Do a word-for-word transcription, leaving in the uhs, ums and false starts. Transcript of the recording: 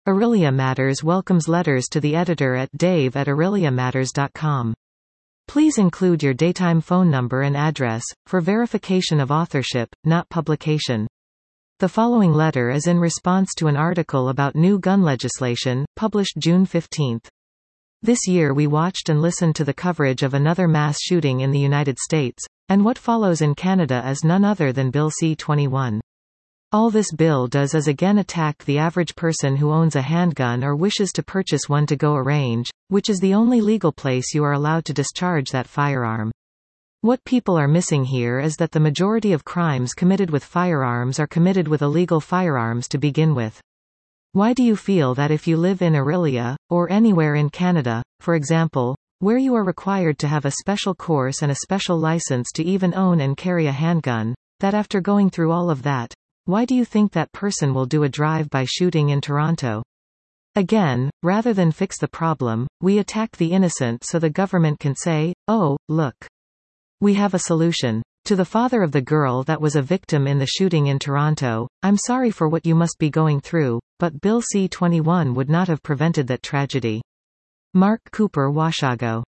Aurelia Matters welcomes letters to the editor at dave at aurelia matters dot com. Please include your daytime phone number and address, for verification of authorship, not publication. The following letter is in response to an article about new gun legislation, published June fifteenth. This year we watched and listened to the coverage of another mass shooting in the United States, and what follows in Canada is none other than Bill C twenty-one. All this bill does is again attack the average person who owns a handgun or wishes to purchase one to go a range, which is the only legal place you are allowed to discharge that firearm. What people are missing here is that the majority of crimes committed with firearms are committed with illegal firearms to begin with. Why do you feel that if you live in Aurelia, or anywhere in Canada, for example, where you are required to have a special course and a special license to even own and carry a handgun, that after going through all of that, why do you think that person will do a drive-by shooting in Toronto? Again, rather than fix the problem, we attack the innocent so the government can say, oh, look. We have a solution. To the father of the girl that was a victim in the shooting in Toronto, I'm sorry for what you must be going through, but Bill C twenty-one would not have prevented that tragedy. Mark Cooper Washago.